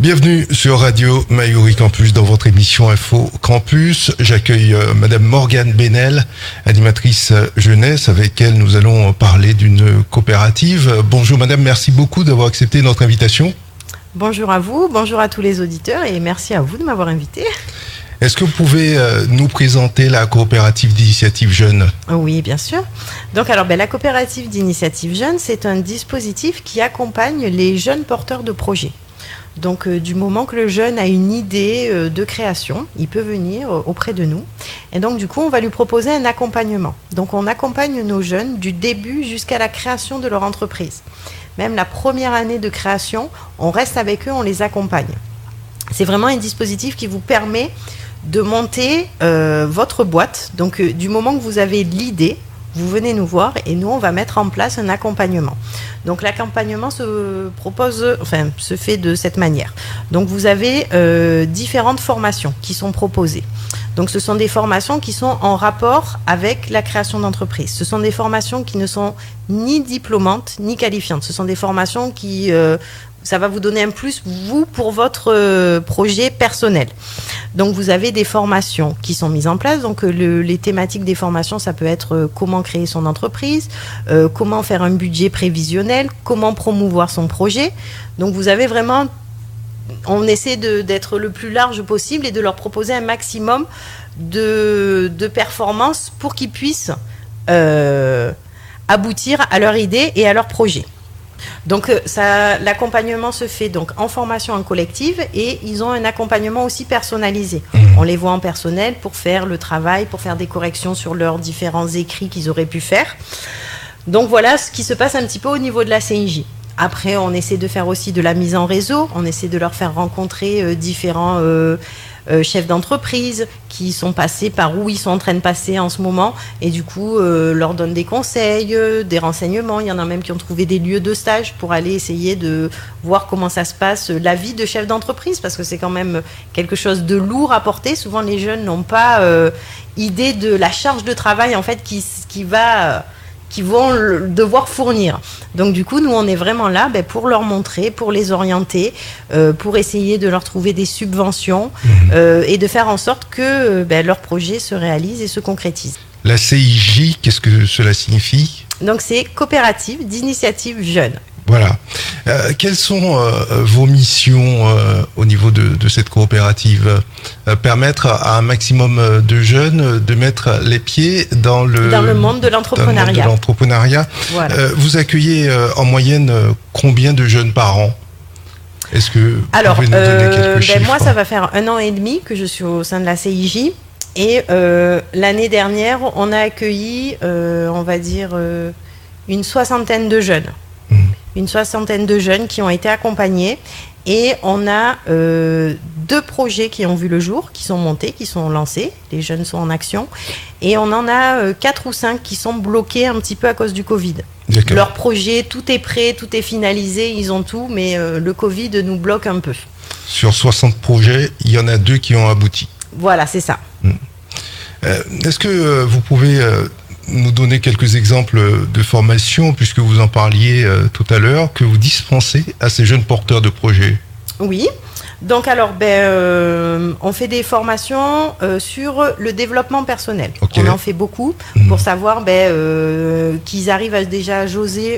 Bienvenue sur Radio Mayuri Campus dans votre émission Info Campus. J'accueille Madame Morgane Benel, animatrice jeunesse, avec elle nous allons parler d'une coopérative. Bonjour Madame, merci beaucoup d'avoir accepté notre invitation. Bonjour à vous, bonjour à tous les auditeurs et merci à vous de m'avoir invité. Est-ce que vous pouvez nous présenter la coopérative d'initiative jeune ? Oui, bien sûr. Donc la coopérative d'initiative jeune, c'est un dispositif qui accompagne les jeunes porteurs de projets. Donc du moment que le jeune a une idée de création, il peut venir auprès de nous. Et donc du coup, on va lui proposer un accompagnement. Donc on accompagne nos jeunes du début jusqu'à la création de leur entreprise. Même la première année de création, on reste avec eux, on les accompagne. C'est vraiment un dispositif qui vous permet de monter votre boîte. Donc du moment que vous avez l'idée, vous venez nous voir et nous, on va mettre en place un accompagnement. Donc, l'accompagnement se fait de cette manière. Donc, vous avez différentes formations qui sont proposées. Donc, ce sont des formations qui sont en rapport avec la création d'entreprise. Ce sont des formations qui ne sont ni diplômantes, ni qualifiantes. Ce sont des formations qui... ça va vous donner un plus, vous, pour votre projet personnel. Donc, vous avez des formations qui sont mises en place. Donc, les thématiques des formations, ça peut être comment créer son entreprise, comment faire un budget prévisionnel, comment promouvoir son projet. Donc, vous avez vraiment... On essaie d'être le plus large possible et de leur proposer un maximum de performances pour qu'ils puissent aboutir à leur idée et à leur projet. Donc l'accompagnement se fait donc en formation en collective et ils ont un accompagnement aussi personnalisé. On les voit en personnel pour faire le travail, pour faire des corrections sur leurs différents écrits qu'ils auraient pu faire. Donc voilà ce qui se passe un petit peu au niveau de la CIJ. Après, on essaie de faire aussi de la mise en réseau, on essaie de leur faire rencontrer différents chefs d'entreprise qui sont passés par où ils sont en train de passer en ce moment et du coup leur donne des conseils, des renseignements. Il y en a même qui ont trouvé des lieux de stage pour aller essayer de voir comment ça se passe, la vie de chef d'entreprise, parce que c'est quand même quelque chose de lourd à porter. Souvent les jeunes n'ont pas idée de la charge de travail en fait qui vont devoir fournir. Donc du coup, nous, on est vraiment là pour leur montrer, pour les orienter, pour essayer de leur trouver des subventions et de faire en sorte que leur projet se réalise et se concrétise. La CIJ, qu'est-ce que cela signifie ? Donc c'est Coopérative d'initiative jeune. Voilà. Quelles sont vos missions au niveau de cette coopérative ? Permettre à un maximum de jeunes de mettre les pieds dans le monde de l'entrepreneuriat. Voilà. Vous accueillez en moyenne combien de jeunes par an ? Est-ce que vous pouvez nous donner quelques chiffres ? Moi, ça va faire 1 an et demi que je suis au sein de la CIJ. Et l'année dernière, on a accueilli, on va dire, une soixantaine de jeunes. Une soixantaine de jeunes qui ont été accompagnés et on a 2 projets qui ont vu le jour, qui sont montés, qui sont lancés. Les jeunes sont en action et on en a 4 ou 5 qui sont bloqués un petit peu à cause du Covid. D'accord. Leur projet, tout est prêt, tout est finalisé, ils ont tout, mais le Covid nous bloque un peu. Sur 60 projets, il y en a 2 qui ont abouti. Voilà, c'est ça. Est-ce que vous pouvez... nous donner quelques exemples de formations, puisque vous en parliez tout à l'heure, que vous dispensez à ces jeunes porteurs de projets ? Oui. Donc on fait des formations sur le développement personnel. Okay. On en fait beaucoup pour savoir qu'ils arrivent à jauger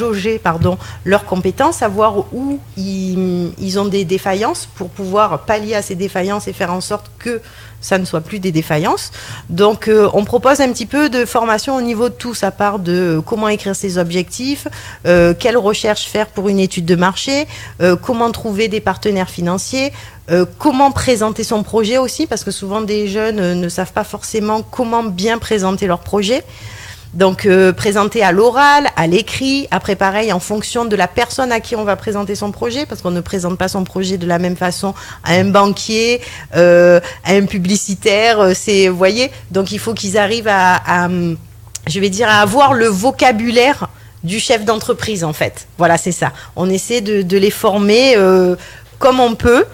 leurs compétences, savoir où ils ont des défaillances pour pouvoir pallier à ces défaillances et faire en sorte que ça ne soit plus des défaillances. Donc, on propose un petit peu de formation au niveau de tout. Ça part de comment écrire ses objectifs, quelle recherche faire pour une étude de marché, comment trouver des partenaires financiers, comment présenter son projet aussi, parce que souvent des jeunes ne savent pas forcément comment bien présenter leur projet. Donc, présenter à l'oral, à l'écrit, après pareil, en fonction de la personne à qui on va présenter son projet, parce qu'on ne présente pas son projet de la même façon à un banquier, à un publicitaire, vous voyez. Donc, il faut qu'ils arrivent à avoir le vocabulaire du chef d'entreprise, en fait. Voilà, c'est ça. On essaie de les former comme on peut,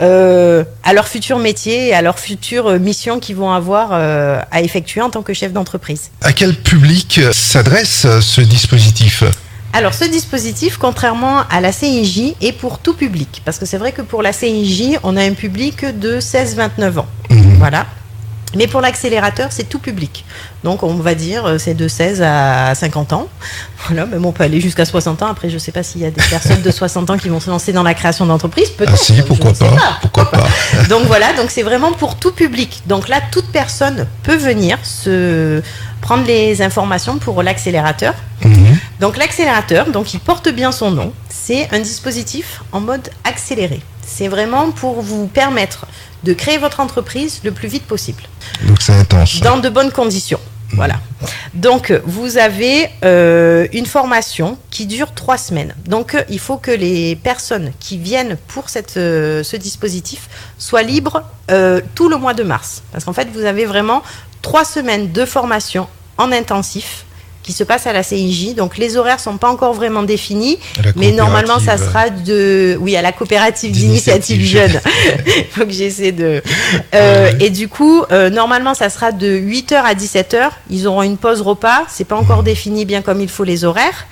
à leur futur métier et à leur future mission qu'ils vont avoir à effectuer en tant que chef d'entreprise. À quel public s'adresse ce dispositif ? Alors, ce dispositif, contrairement à la CIJ, est pour tout public. Parce que c'est vrai que pour la CIJ, on a un public de 16-29 ans. Voilà. Mais pour l'accélérateur, c'est tout public. Donc, on va dire, c'est de 16 à 50 ans. Voilà, même on peut aller jusqu'à 60 ans. Après, je ne sais pas s'il y a des personnes de 60 ans qui vont se lancer dans la création d'entreprise. Peut-être. Ah si, pourquoi pas. Donc, voilà, donc c'est vraiment pour tout public. Donc là, toute personne peut venir se prendre les informations pour l'accélérateur. Donc, l'accélérateur, donc il porte bien son nom. C'est un dispositif en mode accéléré. C'est vraiment pour vous permettre de créer votre entreprise le plus vite possible. Donc c'est intense. Dans de bonnes conditions. Voilà. Donc, vous avez une formation qui dure 3 semaines. Donc, il faut que les personnes qui viennent pour ce dispositif soient libres tout le mois de mars. Parce qu'en fait, vous avez vraiment 3 semaines de formation en intensif qui se passe à la CIJ. Donc, les horaires ne sont pas encore vraiment définis, mais normalement, ça sera à la coopérative d'initiative jeune. Il faut que j'essaie de... Et du coup, normalement, ça sera de 8h à 17h. Ils auront une pause repas. C'est pas encore défini bien comme il faut les horaires.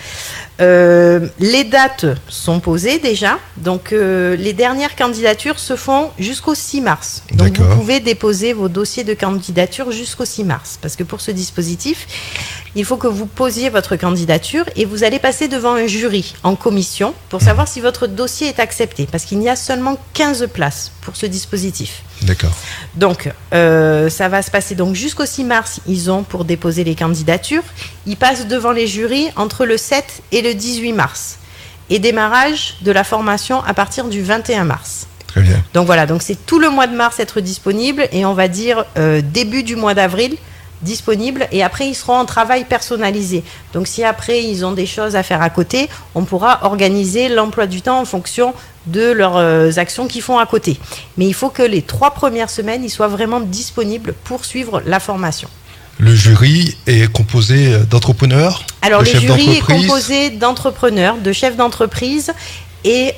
Les dates sont posées déjà. Donc, les dernières candidatures se font jusqu'au 6 mars. Donc, vous pouvez déposer vos dossiers de candidature jusqu'au 6 mars. Parce que pour ce dispositif, il faut que vous posiez votre candidature et vous allez passer devant un jury en commission pour savoir si votre dossier est accepté. Parce qu'il y a seulement 15 places pour ce dispositif. D'accord. Donc, ça va se passer donc jusqu'au 6 mars. Ils ont pour déposer les candidatures. Ils passent devant les jurys entre le 7 et le 18 mars. Et démarrage de la formation à partir du 21 mars. Très bien. Donc voilà, donc c'est tout le mois de mars être disponible et on va dire début du mois d'avril disponible et après ils seront en travail personnalisé. Donc si après ils ont des choses à faire à côté, on pourra organiser l'emploi du temps en fonction de leurs actions qu'ils font à côté. Mais il faut que les 3 premières semaines, ils soient vraiment disponibles pour suivre la formation. Le jury est composé d'entrepreneurs? Alors le jury est composé d'entrepreneurs, de chefs d'entreprise et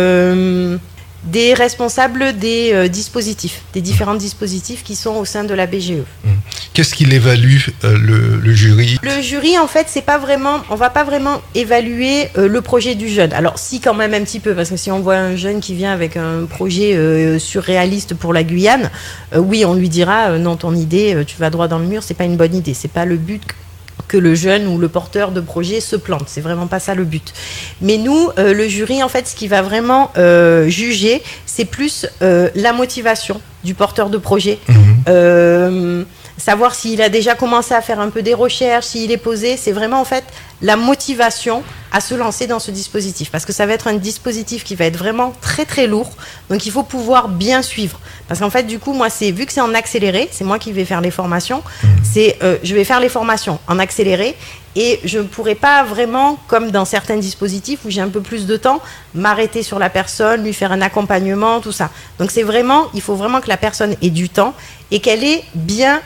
des responsables des dispositifs, des différents dispositifs qui sont au sein de la BGE. Qu'est-ce qu'il évalue le jury? Le jury, en fait, on va pas vraiment évaluer le projet du jeune. Alors, si quand même un petit peu, parce que si on voit un jeune qui vient avec un projet surréaliste pour la Guyane, oui, on lui dira non, ton idée, tu vas droit dans le mur, c'est pas une bonne idée, c'est pas le but que le jeune ou le porteur de projet se plante. C'est vraiment pas ça le but. Mais nous, le jury, en fait, ce qui va vraiment juger, c'est plus la motivation du porteur de projet. Savoir s'il a déjà commencé à faire un peu des recherches, s'il est posé. C'est vraiment, en fait, la motivation à se lancer dans ce dispositif. Parce que ça va être un dispositif qui va être vraiment très, très lourd. Donc, il faut pouvoir bien suivre. Parce qu'en fait, du coup, moi, vu que c'est en accéléré, c'est moi qui vais faire les formations. Je vais faire les formations en accéléré et je ne pourrai pas vraiment, comme dans certains dispositifs où j'ai un peu plus de temps, m'arrêter sur la personne, lui faire un accompagnement, tout ça. Donc, il faut vraiment que la personne ait du temps et qu'elle ait bien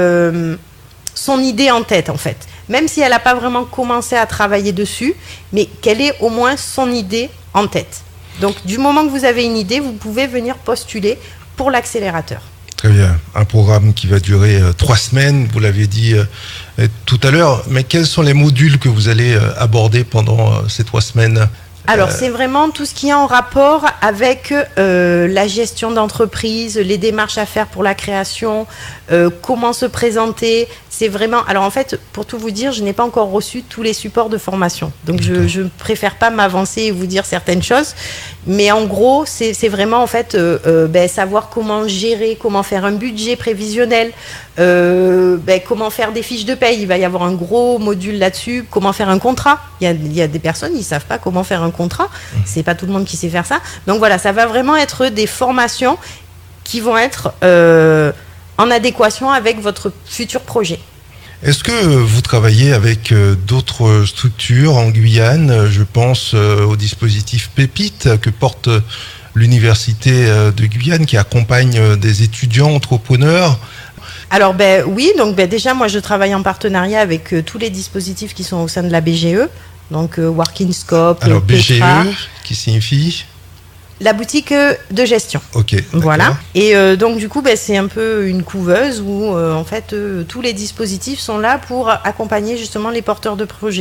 son idée en tête, en fait. Même si elle n'a pas vraiment commencé à travailler dessus, mais qu'elle ait au moins son idée en tête. Donc, du moment que vous avez une idée, vous pouvez venir postuler pour l'accélérateur. Très bien. Un programme qui va durer 3 semaines, vous l'avez dit tout à l'heure. Mais quels sont les modules que vous allez aborder pendant ces 3 semaines? Alors, c'est vraiment tout ce qui est en rapport avec la gestion d'entreprise, les démarches à faire pour la création, comment se présenter. C'est vraiment... Alors, en fait, pour tout vous dire, je n'ai pas encore reçu tous les supports de formation. Donc, je ne préfère pas m'avancer et vous dire certaines choses. Mais en gros, c'est vraiment, en fait, savoir comment gérer, comment faire un budget prévisionnel, comment faire des fiches de paye. Il va y avoir un gros module là-dessus. Comment faire un contrat. Il y a des personnes, ils ne savent pas comment faire un contrat. C'est pas tout le monde qui sait faire ça. Donc voilà, ça va vraiment être des formations qui vont être en adéquation avec votre futur projet. Est-ce que vous travaillez avec d'autres structures en Guyane? Je pense au dispositif Pépite que porte l'Université de Guyane qui accompagne des étudiants entrepreneurs. Alors oui, donc déjà moi je travaille en partenariat avec tous les dispositifs qui sont au sein de la BGE, donc Working Scope. Alors BGE, qui signifie? La boutique de gestion. Ok. Voilà. Et donc du coup, c'est un peu une couveuse où en fait tous les dispositifs sont là pour accompagner justement les porteurs de projets.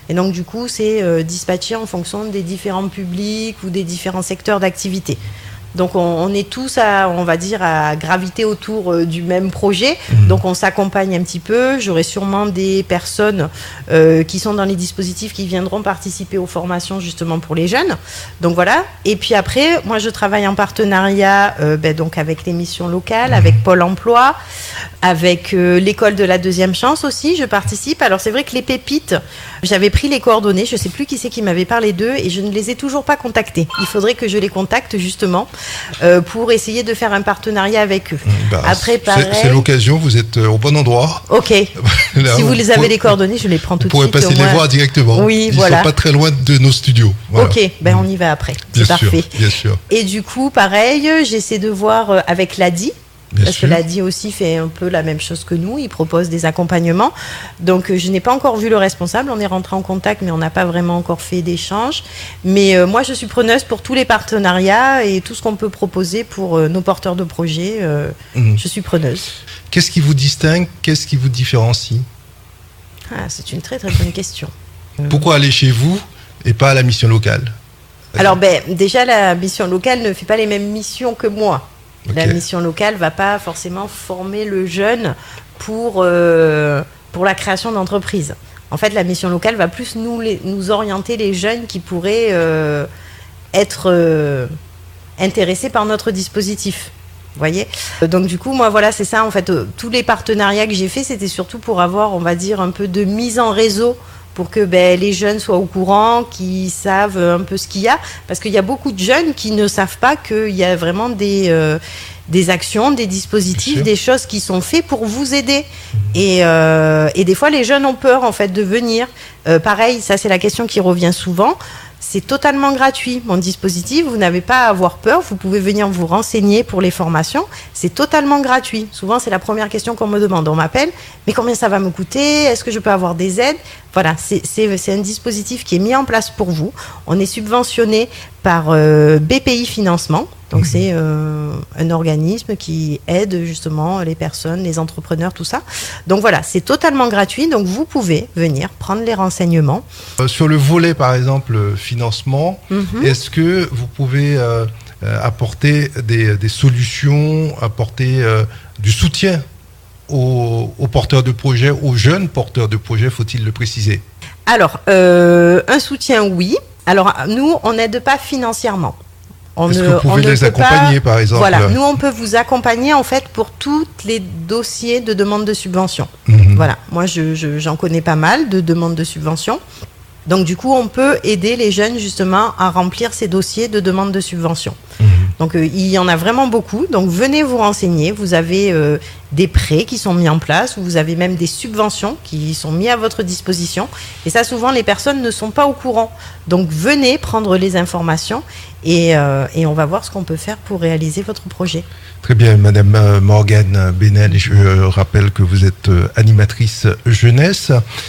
Et donc, du coup, c'est dispatché en fonction des différents publics ou des différents secteurs d'activité. Donc on est tous on va dire, à graviter autour du même projet. Donc on s'accompagne un petit peu. J'aurai sûrement des personnes qui sont dans les dispositifs qui viendront participer aux formations justement pour les jeunes. Donc voilà. Et puis après, moi je travaille en partenariat donc avec les missions locales, avec Pôle Emploi, avec l'école de la deuxième chance aussi. Je participe. Alors c'est vrai que les pépites, j'avais pris les coordonnées. Je ne sais plus qui c'est qui m'avait parlé d'eux et je ne les ai toujours pas contactés. Il faudrait que je les contacte justement. Pour essayer de faire un partenariat avec eux. Après, pareil, c'est l'occasion, vous êtes au bon endroit. Ok. Là, si vous les avez les coordonnées, je les prends tout de suite. Vous pourrez passer les voir directement. Oui, Ils voilà. sont pas très loin de nos studios. Voilà. Ok, on y va après. C'est parfait. Bien sûr. Et du coup, pareil, j'essaie de voir avec l'ADI. Parce que l'ADI aussi fait un peu la même chose que nous, il propose des accompagnements. Donc je n'ai pas encore vu le responsable, on est rentré en contact mais on n'a pas vraiment encore fait d'échange. Mais moi je suis preneuse pour tous les partenariats et tout ce qu'on peut proposer pour nos porteurs de projets, je suis preneuse. Qu'est-ce qui vous distingue, qu'est-ce qui vous différencie ? C'est une très très bonne question. Pourquoi aller chez vous et pas à la mission locale ? Alors déjà la mission locale ne fait pas les mêmes missions que moi. Okay. La mission locale ne va pas forcément former le jeune pour la création d'entreprise. En fait, la mission locale va plus nous orienter les jeunes qui pourraient être intéressés par notre dispositif. Vous voyez ? Donc du coup, moi, voilà, c'est ça. En fait, tous les partenariats que j'ai faits, c'était surtout pour avoir, on va dire, un peu de mise en réseau pour que les jeunes soient au courant, qu'ils savent un peu ce qu'il y a. Parce qu'il y a beaucoup de jeunes qui ne savent pas qu'il y a vraiment des actions, des dispositifs, des choses qui sont faites pour vous aider. Et des fois, les jeunes ont peur, en fait, de venir. Pareil, ça, c'est la question qui revient souvent. C'est totalement gratuit, mon dispositif. Vous n'avez pas à avoir peur. Vous pouvez venir vous renseigner pour les formations. C'est totalement gratuit. Souvent, c'est la première question qu'on me demande. On m'appelle, mais combien ça va me coûter ? Est-ce que je peux avoir des aides ? Voilà, c'est un dispositif qui est mis en place pour vous. On est subventionné par BPI Financement. Donc, c'est un organisme qui aide justement les personnes, les entrepreneurs, tout ça. Donc, voilà, c'est totalement gratuit. Donc, vous pouvez venir prendre les renseignements. Sur le volet, par exemple, financement, est-ce que vous pouvez apporter des solutions, apporter du soutien aux porteurs de projets, aux jeunes porteurs de projets, faut-il le préciser ? Alors, un soutien, oui. Alors, nous, on n'aide pas financièrement. Est-ce que vous pouvez les accompagner, par exemple ? Voilà, nous, on peut vous accompagner, en fait, pour tous les dossiers de demande de subvention. Voilà, moi, j'en connais pas mal de demandes de subvention. Donc, du coup, on peut aider les jeunes, justement, à remplir ces dossiers de demande de subvention. Donc, il y en a vraiment beaucoup. Donc, venez vous renseigner. Vous avez des prêts qui sont mis en place. Vous avez même des subventions qui sont mises à votre disposition. Et ça, souvent, les personnes ne sont pas au courant. Donc, venez prendre les informations et on va voir ce qu'on peut faire pour réaliser votre projet. Très bien, Madame Morgane Bénel. Je rappelle que vous êtes animatrice jeunesse.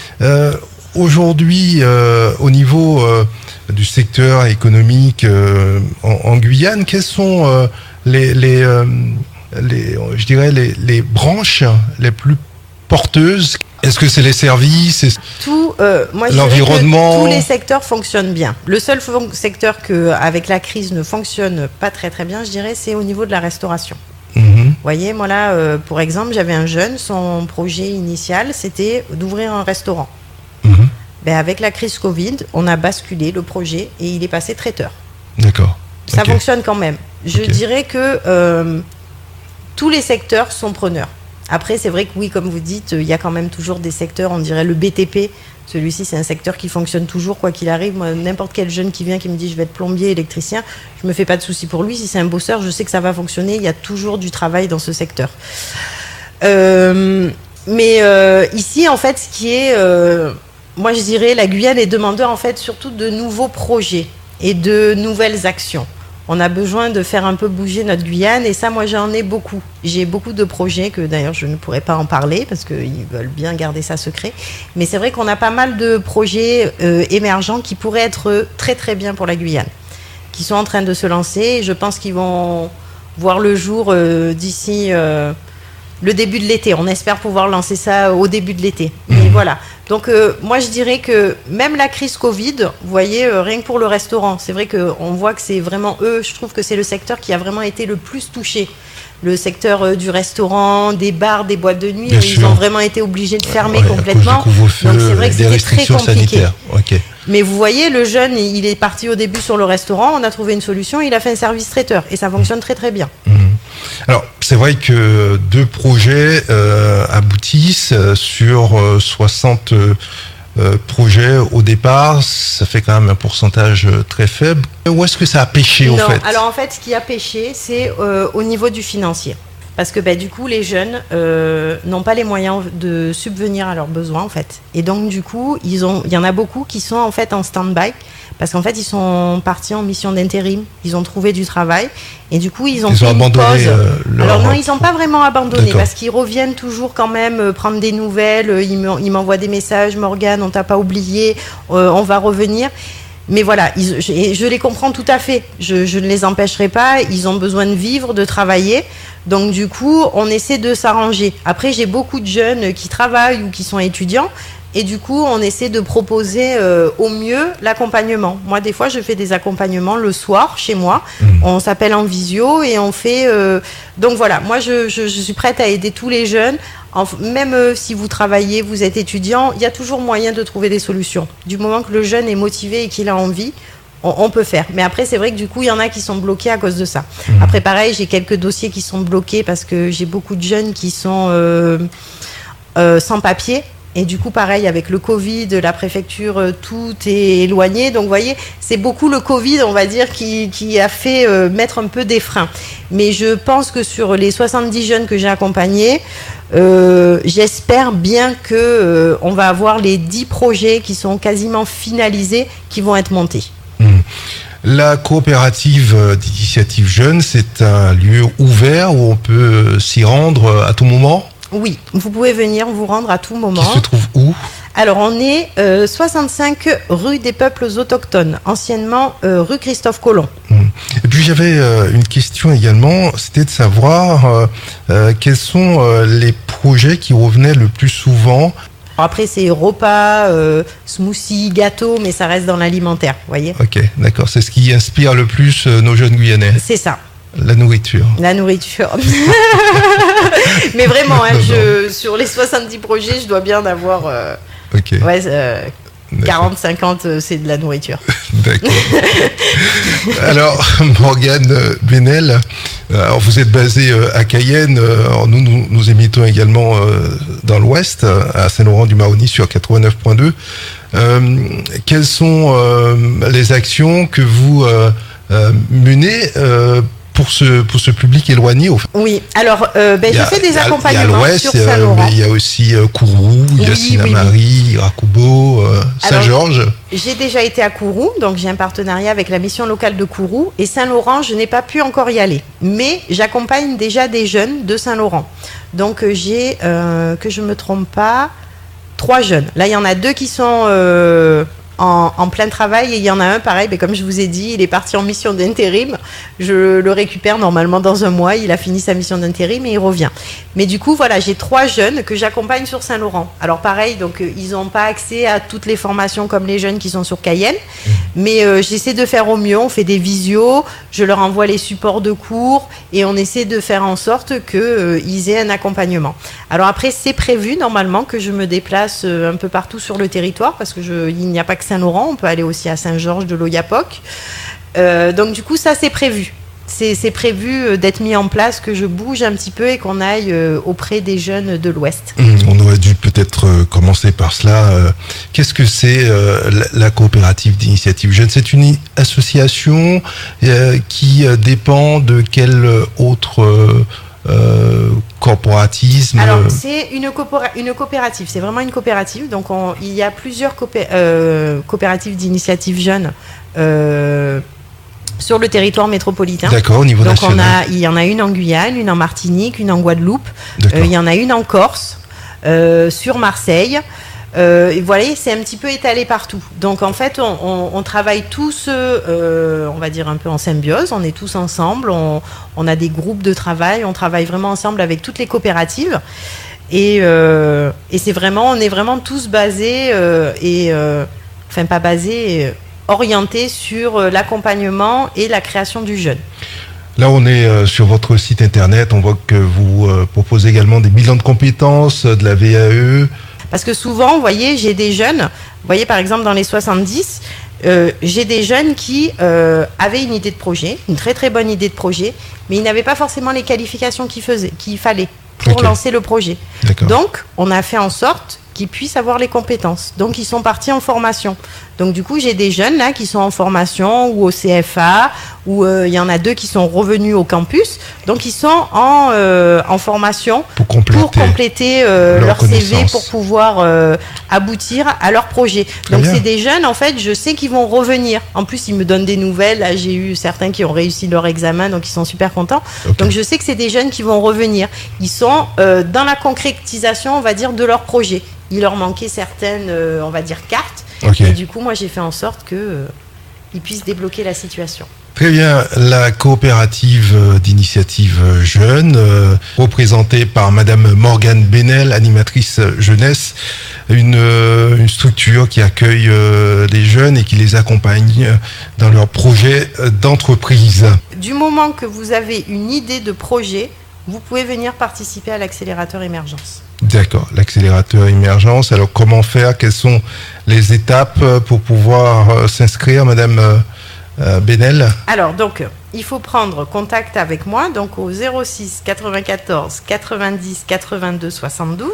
Aujourd'hui, au niveau du secteur économique en Guyane, quelles sont les branches les plus porteuses ? Est-ce que c'est les services, moi, l'environnement ? Je dirais que tous les secteurs fonctionnent bien. Le seul secteur avec la crise ne fonctionne pas très très bien, je dirais, c'est au niveau de la restauration. Vous voyez, moi là, pour exemple, j'avais un jeune, son projet initial, c'était d'ouvrir un restaurant. Avec la crise Covid, on a basculé le projet et il est passé traiteur. D'accord. Ça fonctionne quand même. Je dirais que tous les secteurs sont preneurs. Après, c'est vrai que oui, comme vous dites, il y a quand même toujours des secteurs, on dirait le BTP. Celui-ci, c'est un secteur qui fonctionne toujours, quoi qu'il arrive. Moi, n'importe quel jeune qui vient, qui me dit je vais être plombier, électricien, je me fais pas de soucis pour lui. Si c'est un bosseur, je sais que ça va fonctionner. Il y a toujours du travail dans ce secteur. Mais ici, en fait, ce qui est... moi, je dirais, la Guyane est demandeur, en fait, surtout de nouveaux projets et de nouvelles actions. On a besoin de faire un peu bouger notre Guyane et ça, moi, j'en ai beaucoup. J'ai beaucoup de projets que, d'ailleurs, je ne pourrais pas en parler parce qu'ils veulent bien garder ça secret. Mais c'est vrai qu'on a pas mal de projets émergents qui pourraient être très, très bien pour la Guyane, qui sont en train de se lancer. Et je pense qu'ils vont voir le jour d'ici... le début de l'été. On espère pouvoir lancer ça au début de l'été. Mais Voilà. Donc moi je dirais que même la crise Covid, vous voyez, rien que pour le restaurant, c'est vrai qu'on voit que c'est vraiment eux, je trouve que c'est le secteur qui a vraiment été le plus touché. Le secteur du restaurant, des bars, des boîtes de nuit, ils ont vraiment été obligés de fermer complètement. Donc c'est vrai que c'était très compliqué. Okay. Mais vous voyez, le jeune, il est parti au début sur le restaurant, on a trouvé une solution, il a fait un service traiteur et ça fonctionne très très bien. Alors, c'est vrai que 2 projets aboutissent sur 60 projets au départ, ça fait quand même un pourcentage très faible. Où est-ce que ça a pêché en fait ? Alors en fait, ce qui a pêché, c'est au niveau du financier. Parce que du coup, les jeunes n'ont pas les moyens de subvenir à leurs besoins en fait. Et donc du coup, il y en a beaucoup qui sont en fait en stand-by. Parce qu'en fait, ils sont partis en mission d'intérim, ils ont trouvé du travail et du coup, ils ont fait une pause. Alors non, ils n'ont pas vraiment abandonné parce qu'ils reviennent toujours quand même prendre des nouvelles. Ils m'envoient des messages, Morgane, on t'a pas oublié, on va revenir. Mais voilà, je les comprends tout à fait. Je ne les empêcherai pas. Ils ont besoin de vivre, de travailler. Donc du coup, on essaie de s'arranger. Après, j'ai beaucoup de jeunes qui travaillent ou qui sont étudiants. Et du coup, on essaie de proposer au mieux l'accompagnement. Moi, des fois, je fais des accompagnements le soir chez moi. On s'appelle en visio et on fait... Donc voilà, moi, je suis prête à aider tous les jeunes. Même si vous travaillez, vous êtes étudiant, il y a toujours moyen de trouver des solutions. Du moment que le jeune est motivé et qu'il a envie, on peut faire. Mais après, c'est vrai que du coup, il y en a qui sont bloqués à cause de ça. Après, pareil, j'ai quelques dossiers qui sont bloqués parce que j'ai beaucoup de jeunes qui sont sans papier. Et du coup, pareil, avec le Covid, la préfecture, tout est éloigné. Donc, vous voyez, c'est beaucoup le Covid, on va dire, qui a fait mettre un peu des freins. Mais je pense que sur les 70 jeunes que j'ai accompagnés, j'espère bien que on va avoir les 10 projets qui sont quasiment finalisés, qui vont être montés. La coopérative d'initiative jeune, c'est un lieu ouvert où on peut s'y rendre à tout moment ? Oui, vous pouvez venir vous rendre à tout moment. Qui se trouve où ? Alors, on est 65 rue des Peuples Autochtones, anciennement rue Christophe Colomb. Et puis, j'avais une question également, c'était de savoir quels sont les projets qui revenaient le plus souvent. Après, c'est repas, smoothie, gâteau, mais ça reste dans l'alimentaire, vous voyez ? Ok, d'accord. C'est ce qui inspire le plus nos jeunes Guyanais. C'est ça. La nourriture. La nourriture. Mais vraiment, sur les 70 projets, je dois bien en avoir 40-50, c'est de la nourriture. D'accord. Alors, Morgane Benel, vous êtes basée à Cayenne. Nous émettons également dans l'Ouest, à Saint-Laurent-du-Maroni sur 89.2. Quelles sont les actions que vous menez pour ce public éloigné? Oui, alors je fais des accompagnements sur Saint-Laurent. Mais il y a aussi Kourou, il y a Sinamari, Irakubo, Saint-Georges. J'ai déjà été à Kourou, donc j'ai un partenariat avec la mission locale de Kourou. Et Saint-Laurent, je n'ai pas pu encore y aller. Mais j'accompagne déjà des jeunes de Saint-Laurent. Donc j'ai, que je ne me trompe pas, 3 jeunes. Là, il y en a 2 qui sont... en plein travail et il y en a un pareil, mais comme je vous ai dit, il est parti en mission d'intérim. Je le récupère normalement dans un mois, il a fini sa mission d'intérim et il revient. Mais du coup, voilà, j'ai 3 jeunes que j'accompagne sur Saint-Laurent. Alors pareil, donc ils n'ont pas accès à toutes les formations comme les jeunes qui sont sur Cayenne, mais j'essaie de faire au mieux. On fait des visios, je leur envoie les supports de cours et on essaie de faire en sorte qu'ils aient un accompagnement. Alors après, c'est prévu normalement que je me déplace un peu partout sur le territoire parce que il n'y a pas que Saint-Laurent, on peut aller aussi à Saint-Georges de l'Oyapock. Donc du coup, ça c'est prévu. C'est prévu d'être mis en place, que je bouge un petit peu et qu'on aille auprès des jeunes de l'Ouest. On aurait dû peut-être commencer par cela. Qu'est-ce que c'est la coopérative d'initiative jeune? C'est une association qui dépend de quel autre corporatisme? Alors, c'est une coopérative, c'est vraiment une coopérative. Donc, il y a plusieurs coopératives d'initiative jeunes sur le territoire métropolitain. D'accord, au niveau national. Donc, il y en a une en Guyane, une en Martinique, une en Guadeloupe. Il y en a une en Corse, sur Marseille. Et voilà, c'est un petit peu étalé partout. Donc en fait, on travaille tous, on va dire un peu en symbiose. On est tous ensemble. On a des groupes de travail. On travaille vraiment ensemble avec toutes les coopératives. Et c'est vraiment, on est vraiment tous basés pas basés, orientés sur l'accompagnement et la création du jeune. Là, on est sur votre site internet. On voit que vous proposez également des bilans de compétences, de la VAE. Parce que souvent, vous voyez, j'ai des jeunes, vous voyez par exemple dans les 70, j'ai des jeunes qui avaient une idée de projet, une très très bonne idée de projet, mais ils n'avaient pas forcément les qualifications qu'il fallait pour lancer le projet. D'accord. Donc, on a fait en sorte qu'ils puissent avoir les compétences. Donc, ils sont partis en formation. Donc, du coup, j'ai des jeunes là qui sont en formation ou au CFA, ou il y en a 2 qui sont revenus au campus. Donc, ils sont en formation pour compléter leur CV pour pouvoir aboutir à leur projet. Donc, c'est des jeunes, en fait, je sais qu'ils vont revenir. En plus, ils me donnent des nouvelles. Là, j'ai eu certains qui ont réussi leur examen, donc ils sont super contents. Donc, je sais que c'est des jeunes qui vont revenir. Ils sont dans la concrétisation, on va dire, de leur projet. Il leur manquait certaines, on va dire, cartes. Et du coup, moi, j'ai fait en sorte qu'ils puissent débloquer la situation. Très bien. La coopérative d'initiative jeune, représentée par Madame Morgane Benel, animatrice jeunesse, une structure qui accueille les jeunes et qui les accompagne dans leurs projets d'entreprise. Du moment que vous avez une idée de projet, vous pouvez venir participer à l'accélérateur émergence. D'accord, l'accélérateur émergence. Alors, comment faire? Quelles sont les étapes pour pouvoir s'inscrire, Madame Benel? Alors, donc, il faut prendre contact avec moi, donc au 06 94 90 82 72.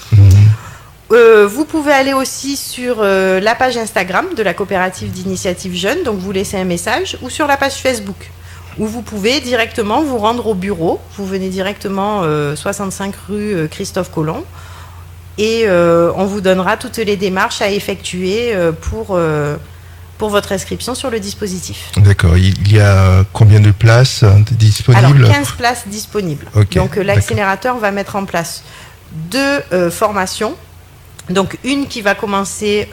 Vous pouvez aller aussi sur la page Instagram de la coopérative d'initiative jeune, donc vous laissez un message, ou sur la page Facebook, où vous pouvez directement vous rendre au bureau. Vous venez directement 65 rue Christophe Colomb et on vous donnera toutes les démarches à effectuer pour votre inscription sur le dispositif. D'accord. Il y a combien de places disponibles? Alors, 15 places disponibles. Donc, l'accélérateur va mettre en place 2 formations. Donc, une qui va commencer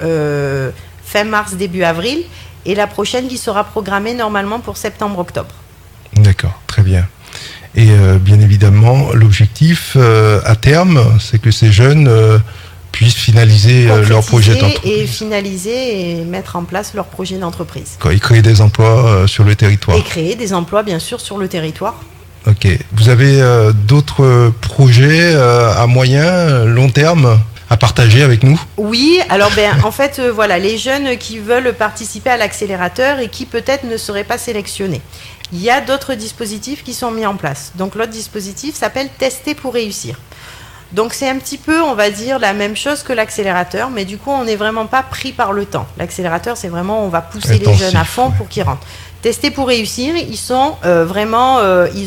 fin mars, début avril, et la prochaine qui sera programmée normalement pour septembre-octobre. D'accord, très bien. Et bien évidemment, l'objectif à terme, c'est que ces jeunes puissent finaliser leur projet d'entreprise. Et finaliser et mettre en place leur projet d'entreprise. Et créer des emplois sur le territoire. Et créer des emplois, bien sûr, sur le territoire. Ok. Vous avez d'autres projets à moyen, long terme à partager avec nous? Oui, alors en fait, voilà, les jeunes qui veulent participer à l'accélérateur et qui peut-être ne seraient pas sélectionnés. Il y a d'autres dispositifs qui sont mis en place. Donc l'autre dispositif s'appelle Tester pour réussir. Donc c'est un petit peu, on va dire, la même chose que l'accélérateur, mais du coup, on n'est vraiment pas pris par le temps. L'accélérateur, c'est vraiment, on va pousser les jeunes à fond pour qu'ils rentrent. Tester pour réussir, ils sont vraiment, ils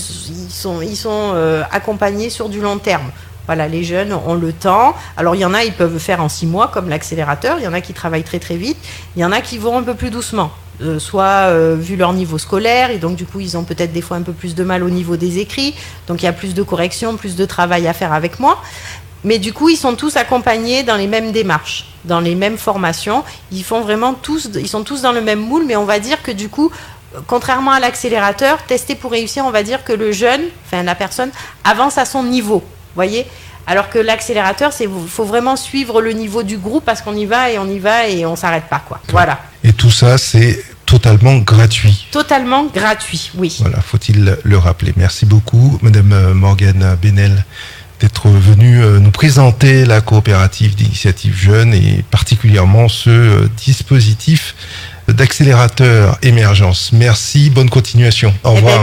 sont accompagnés sur du long terme. Voilà, les jeunes ont le temps. Alors, il y en a, ils peuvent faire en 6 mois, comme l'accélérateur. Il y en a qui travaillent très, très vite. Il y en a qui vont un peu plus doucement, soit vu leur niveau scolaire. Et donc, du coup, ils ont peut-être des fois un peu plus de mal au niveau des écrits. Donc, il y a plus de corrections, plus de travail à faire avec moi. Mais du coup, ils sont tous accompagnés dans les mêmes démarches, dans les mêmes formations. Ils sont tous dans le même moule. Mais on va dire que du coup, contrairement à l'accélérateur, tester pour réussir, on va dire que le jeune, enfin la personne, avance à son niveau. Voyez, alors que l'accélérateur, faut vraiment suivre le niveau du groupe parce qu'on y va et on s'arrête pas, quoi. Voilà. Et tout ça, c'est totalement gratuit. Totalement gratuit, oui. Voilà, faut-il le rappeler. Merci beaucoup, Madame Morgane Benel, d'être venue nous présenter la coopérative d'initiative jeune et particulièrement ce dispositif d'accélérateur émergence. Merci, bonne continuation. Au revoir.